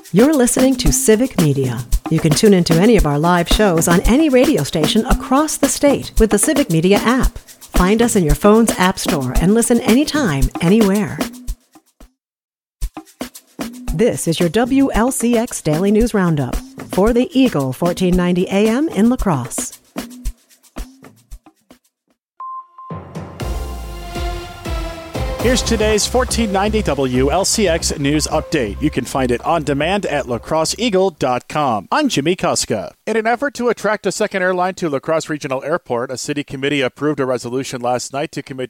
You're listening to Civic Media. You can tune into any of our live shows on any radio station across the state with the Civic Media app. Find us in your phone's app store and listen anytime, anywhere. This is your WLCX Daily News Roundup for the Eagle 1490 AM in La Crosse. Here's today's 1490 WLCX News Update. You can find it on demand at lacrosseeagle.com. I'm Jimmy Kuska. In an effort to attract a second airline to La Crosse Regional Airport, a city committee approved a resolution last night to commit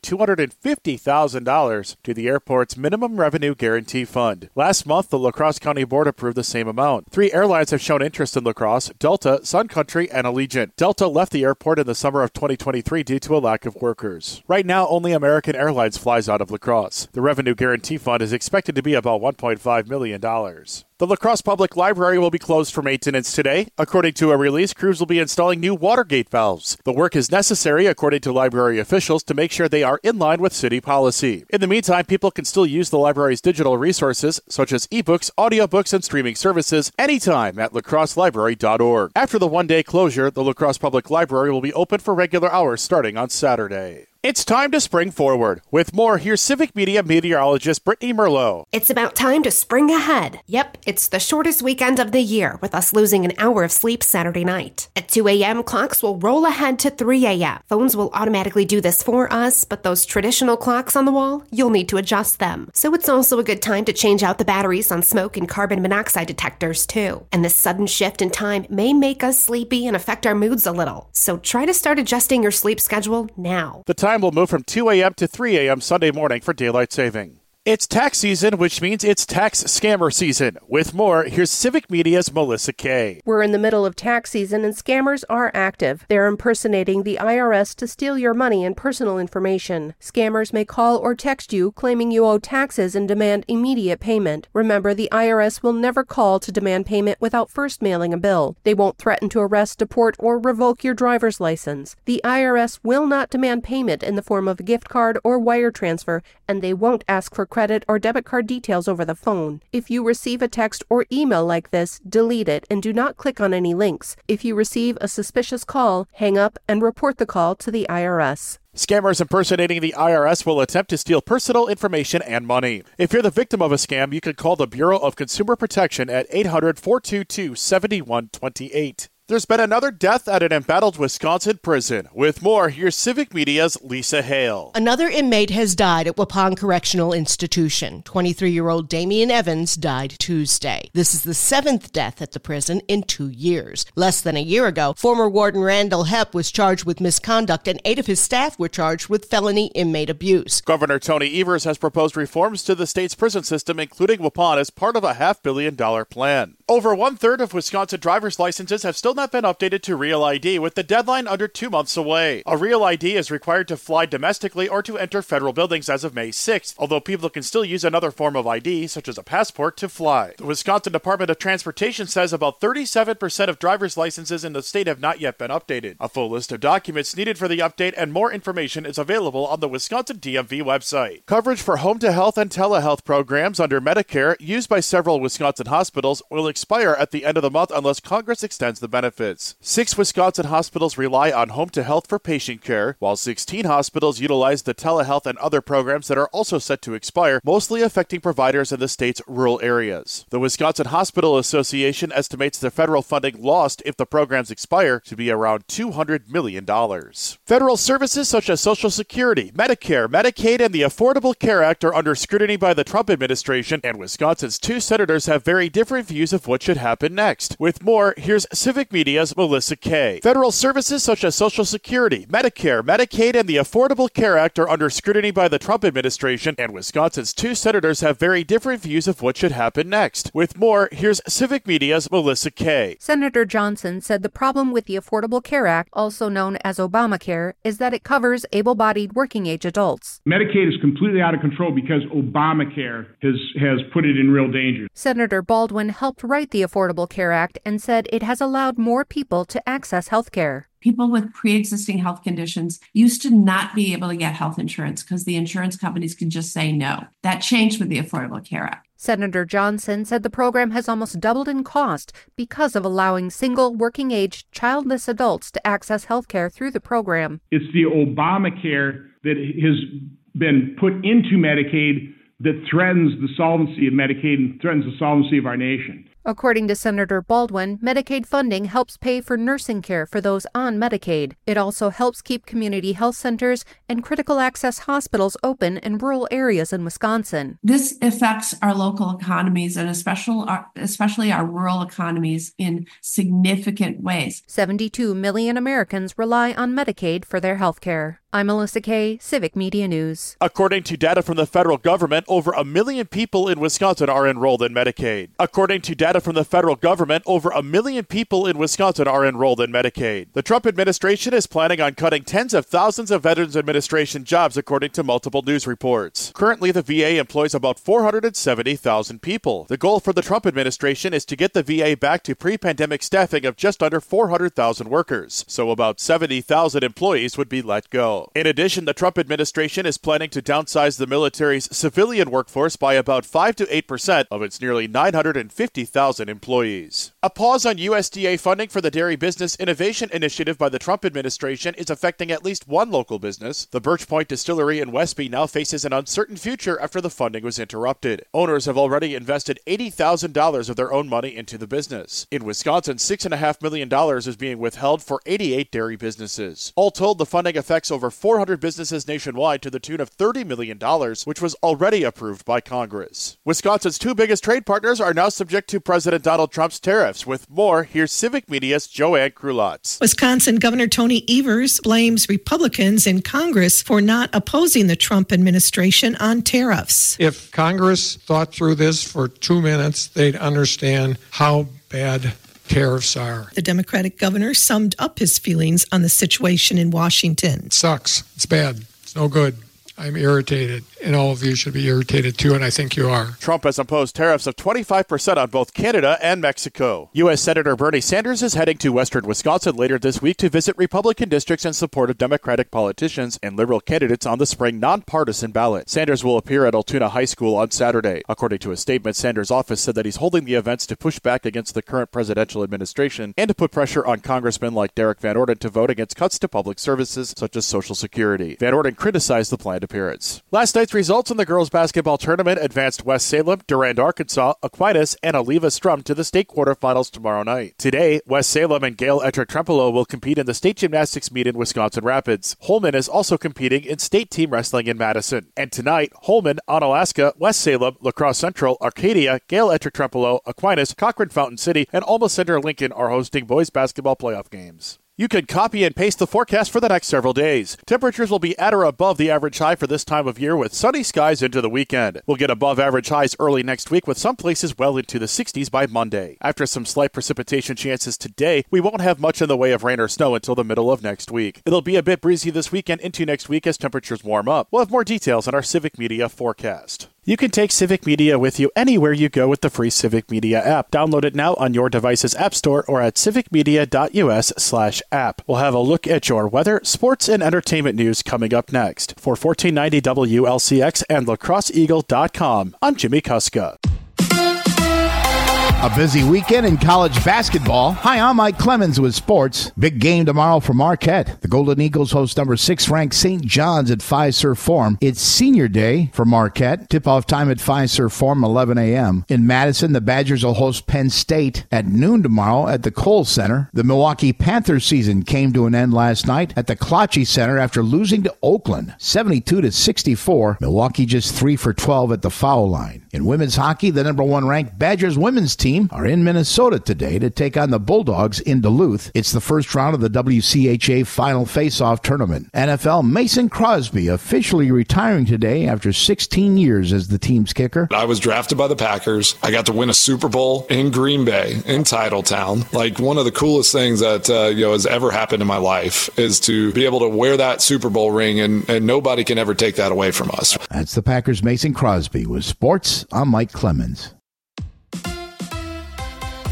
$250,000 to the airport's minimum revenue guarantee fund. Last month, the La Crosse County Board approved the same amount. 3 airlines have shown interest in La Crosse: Delta, Sun Country, and Allegiant. Delta left the airport in the summer of 2023 due to a lack of workers. Right now, only American Airlines flies out of La Crosse. The Revenue Guarantee Fund is expected to be about $1.5 million. The La Crosse Public Library will be closed for maintenance today. According to a release, crews will be installing new water gate valves. The work is necessary, according to library officials, to make sure they are in line with city policy. In the meantime, people can still use the library's digital resources, such as ebooks, audiobooks, and streaming services, anytime at lacrosselibrary.org. After the one-day closure, the La Crosse Public Library will be open for regular hours starting on Saturday. It's time to spring forward. With more, here's Civic Media meteorologist Brittany Merlot. It's about time to spring ahead. Yep, it's the shortest weekend of the year, with us losing an hour of sleep Saturday night. At 2 a.m., clocks will roll ahead to 3 a.m. Phones will automatically do this for us, but those traditional clocks on the wall, you'll need to adjust them. So it's also a good time to change out the batteries on smoke and carbon monoxide detectors, too. And this sudden shift in time may make us sleepy and affect our moods a little. So try to start adjusting your sleep schedule now. The time will move from 2 a.m. to 3 a.m. Sunday morning for daylight saving. It's tax season, which means it's tax scammer season. With more, here's Civic Media's Melissa Kay. We're in the middle of tax season and scammers are active. They're impersonating the IRS to steal your money and personal information. Scammers may call or text you claiming you owe taxes and demand immediate payment. Remember, the IRS will never call to demand payment without first mailing a bill. They won't threaten to arrest, deport, or revoke your driver's license. The IRS will not demand payment in the form of a gift card or wire transfer, and they won't ask for credit or debit card details over the phone. If you receive a text or email like this, delete it and do not click on any links. If you receive a suspicious call, hang up and report the call to the IRS. Scammers impersonating the IRS will attempt to steal personal information and money. If you're the victim of a scam, you can call the Bureau of Consumer Protection at 800-422-7128. There's been another death at an embattled Wisconsin prison. With more, here's Civic Media's Lisa Hale. Another inmate has died at Waupun Correctional Institution. 23-year-old Damian Evans died Tuesday. This is the 7th death at the prison in 2 years. Less than a year ago, former Warden Randall Hepp was charged with misconduct, and 8 of his staff were charged with felony inmate abuse. Governor Tony Evers has proposed reforms to the state's prison system, including Waupun, as part of a $500 million plan. Over 1/3 of Wisconsin driver's licenses have still not been updated to Real ID, with the deadline under 2 months away. A Real ID is required to fly domestically or to enter federal buildings as of May 6th, although people can still use another form of ID, such as a passport, to fly. The Wisconsin Department of Transportation says about 37% of driver's licenses in the state have not yet been updated. A full list of documents needed for the update and more information is available on the Wisconsin DMV website. Coverage for home-to-health and telehealth programs under Medicare used by several Wisconsin hospitals will expire at the end of the month unless Congress extends the benefits. 6 Wisconsin hospitals rely on home-to-health for patient care, while 16 hospitals utilize the telehealth and other programs that are also set to expire, mostly affecting providers in the state's rural areas. The Wisconsin Hospital Association estimates the federal funding lost if the programs expire to be around $200 million. Federal services such as Social Security, Medicare, Medicaid, and the Affordable Care Act are under scrutiny by the Trump administration, and Wisconsin's 2 senators have very different views of what should happen next. With more, here's Civic Media's Melissa Kay. Federal services such as Social Security, Medicare, Medicaid, and the Affordable Care Act are under scrutiny by the Trump administration, and Wisconsin's 2 senators have very different views of what should happen next. With more, here's Civic Media's Melissa Kay. Senator Johnson said the problem with the Affordable Care Act, also known as Obamacare, is that it covers able-bodied working-age adults. Medicaid is completely out of control because Obamacare has put it in real danger. Senator Baldwin helped write the Affordable Care Act and said it has allowed more people to access health care. People with pre-existing health conditions used to not be able to get health insurance because the insurance companies could just say no. That changed with the Affordable Care Act. Senator Johnson said the program has almost doubled in cost because of allowing single, working-age, childless adults to access health care through the program. It's the Obamacare that has been put into Medicaid that threatens the solvency of Medicaid and threatens the solvency of our nation. According to Senator Baldwin, Medicaid funding helps pay for nursing care for those on Medicaid. It also helps keep community health centers and critical access hospitals open in rural areas in Wisconsin. This affects our local economies and especially our rural economies in significant ways. 72 million Americans rely on Medicaid for their health care. I'm Melissa Kay, Civic Media News. According to data from the federal government, over 1 million people in Wisconsin are enrolled in Medicaid. According to data from the federal government, over 1 million people in Wisconsin are enrolled in Medicaid. The Trump administration is planning on cutting tens of thousands of Veterans Administration jobs, according to multiple news reports. Currently, the VA employs about 470,000 people. The goal for the Trump administration is to get the VA back to pre-pandemic staffing of just under 400,000 workers, so about 70,000 employees would be let go. In addition, the Trump administration is planning to downsize the military's civilian workforce by about 5 to 8% of its nearly 950,000 employees. A pause on USDA funding for the Dairy Business Innovation Initiative by the Trump administration is affecting at least one local business. The Birch Point Distillery in Westby now faces an uncertain future after the funding was interrupted. Owners have already invested $80,000 of their own money into the business. In Wisconsin, $6.5 million is being withheld for 88 dairy businesses. All told, the funding affects over 400 businesses nationwide to the tune of $30 million, which was already approved by Congress. Wisconsin's two biggest trade partners are now subject to President Donald Trump's tariffs. With more, here's Civic Media's Joanne Krulotz. Wisconsin Governor Tony Evers blames Republicans in Congress for not opposing the Trump administration on tariffs. If Congress thought through this for 2 minutes, they'd understand how bad tariffs are. The Democratic governor summed up his feelings on the situation in Washington. It sucks. It's bad. It's no good. I'm irritated, and all of you should be irritated too, and I think you are. Trump has imposed tariffs of 25% on both Canada and Mexico. U.S. Senator Bernie Sanders is heading to western Wisconsin later this week to visit Republican districts in support of Democratic politicians and liberal candidates on the spring nonpartisan ballot. Sanders will appear at Altoona High School on Saturday. According to a statement, Sanders' office said that he's holding the events to push back against the current presidential administration and to put pressure on congressmen like Derek Van Orden to vote against cuts to public services such as Social Security. Van Orden criticized the planned appearance. Last night's results in the girls' basketball tournament advanced West Salem, Durand, Arkansas, Aquinas, and Oliva Strum to the state quarterfinals tomorrow night. Today, West Salem and Gail Ettrick-Trempealeau will compete in the state gymnastics meet in Wisconsin Rapids. Holman is also competing in state team wrestling in Madison. And tonight, Holman, Onalaska, West Salem, La Crosse Central, Arcadia, Gail Ettrick-Trempealeau, Aquinas, Cochrane Fountain City, and Alma Center Lincoln are hosting boys basketball playoff games. You can copy and paste the forecast for the next several days. Temperatures will be at or above the average high for this time of year with sunny skies into the weekend. We'll get above average highs early next week with some places well into the 60s by Monday. After some slight precipitation chances today, we won't have much in the way of rain or snow until the middle of next week. It'll be a bit breezy this weekend into next week as temperatures warm up. We'll have more details on our Civic Media forecast. You can take Civic Media with you anywhere you go with the free Civic Media app. Download it now on your device's app store or at civicmedia.us/app. We'll have a look at your weather, sports, and entertainment news coming up next. For 1490 WLCX and lacrosseeagle.com, I'm Jimmy Kuska. A busy weekend in college basketball. Hi, I'm Mike Clemens with sports. Big game tomorrow for Marquette. The Golden Eagles host number 6 ranked St. John's at Fiserv Forum. It's senior day for Marquette. Tip-off time at Fiserv Forum, 11 a.m. In Madison, the Badgers will host Penn State at noon tomorrow at the Kohl Center. The Milwaukee Panthers season came to an end last night at the Klotchie Center after losing to Oakland, 72-64. Milwaukee just 3 for 12 at the foul line. In women's hockey, the number 1 ranked Badgers women's team are in Minnesota today to take on the Bulldogs in Duluth. It's the first round of the WCHA Final Face-Off Tournament. NFL Mason Crosby officially retiring today after 16 years as the team's kicker. I was drafted by the Packers. I got to win a Super Bowl in Green Bay, in Titletown. Like, one of the coolest things that has ever happened in my life is to be able to wear that Super Bowl ring, and nobody can ever take that away from us. That's the Packers' Mason Crosby. With sports, I'm Mike Clemens.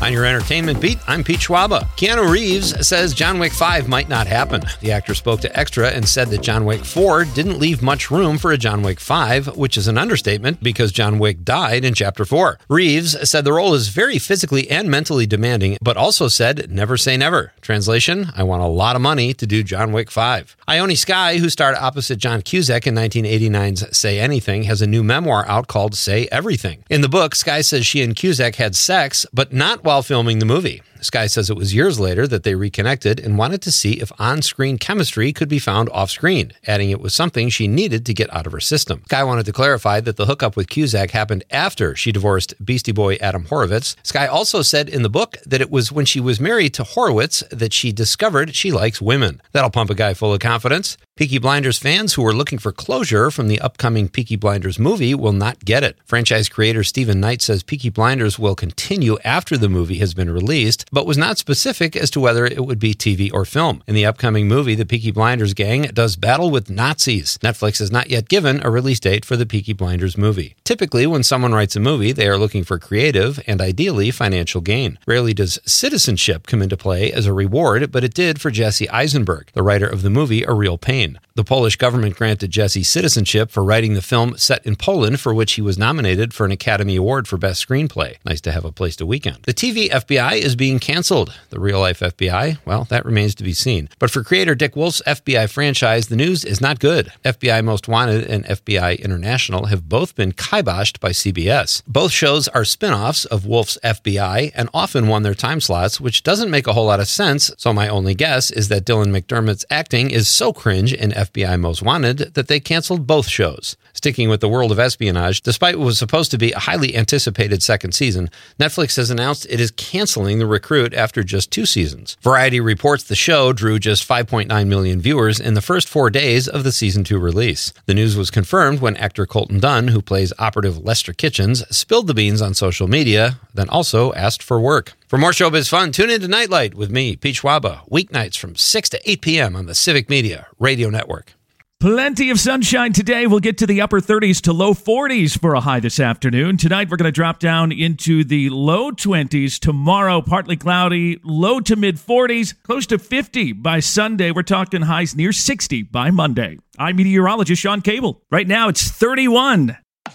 On your entertainment beat, I'm Pete Schwaba. Keanu Reeves says John Wick 5 might not happen. The actor spoke to Extra and said that John Wick 4 didn't leave much room for a John Wick 5, which is an understatement because John Wick died in Chapter 4. Reeves said the role is very physically and mentally demanding, but also said never say never. Translation, I want a lot of money to do John Wick 5. Ione Skye, who starred opposite John Cusack in 1989's Say Anything, has a new memoir out called Say Everything. In the book, Skye says she and Cusack had sex, but not while filming the movie. Skye says it was years later that they reconnected and wanted to see if on-screen chemistry could be found off-screen, adding it was something she needed to get out of her system. Skye wanted to clarify that the hookup with Cusack happened after she divorced Beastie Boy Adam Horovitz. Skye also said in the book that it was when she was married to Horowitz that she discovered she likes women. That'll pump a guy full of confidence. Peaky Blinders fans who are looking for closure from the upcoming Peaky Blinders movie will not get it. Franchise creator Stephen Knight says Peaky Blinders will continue after the movie has been released, but was not specific as to whether it would be TV or film. In the upcoming movie, the Peaky Blinders gang does battle with Nazis. Netflix has not yet given a release date for the Peaky Blinders movie. Typically, when someone writes a movie, they are looking for creative and ideally financial gain. Rarely does citizenship come into play as a reward, but it did for Jesse Eisenberg, the writer of the movie A Real Pain. The Polish government granted Jesse citizenship for writing the film set in Poland, for which he was nominated for an Academy Award for Best Screenplay. Nice to have a place to weekend. The TV FBI is being canceled. The real-life FBI, well, that remains to be seen. But for creator Dick Wolf's FBI franchise, the news is not good. FBI Most Wanted and FBI International have both been kiboshed by CBS. Both shows are spin-offs of Wolf's FBI and often won their time slots, which doesn't make a whole lot of sense, so my only guess is that Dylan McDermott's acting is so cringe in FBI Most Wanted that they canceled both shows. Sticking with the world of espionage, despite what was supposed to be a highly anticipated second season, Netflix has announced it is canceling The Recruit after just 2 seasons. Variety reports the show drew just 5.9 million viewers in the first 4 days of the season 2 release. The news was confirmed when actor Colton Dunn, who plays operative Lester Kitchens, spilled the beans on social media, then also asked for work. For more showbiz fun, tune in to Nightlight with me, Pete Schwaba, weeknights from 6 to 8 p.m. on the Civic Media Radio Network. Plenty of sunshine today. We'll get to the upper 30s to low 40s for a high this afternoon. Tonight, we're going to drop down into the low 20s. Tomorrow, partly cloudy, low to mid 40s, close to 50 by Sunday. We're talking highs near 60 by Monday. I'm meteorologist Sean Cable. Right now, it's 31.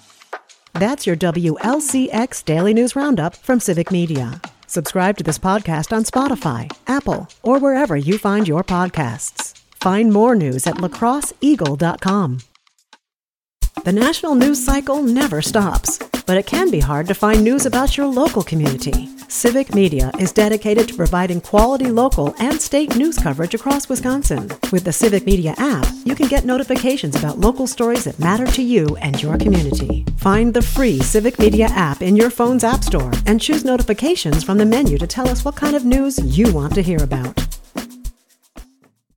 That's your WLCX Daily News Roundup from Civic Media. Subscribe to this podcast on Spotify, Apple, or wherever you find your podcasts. Find more news at lacrosseeagle.com. The national news cycle never stops, but it can be hard to find news about your local community. Civic Media is dedicated to providing quality local and state news coverage across Wisconsin. With the Civic Media app, you can get notifications about local stories that matter to you and your community. Find the free Civic Media app in your phone's app store and choose notifications from the menu to tell us what kind of news you want to hear about.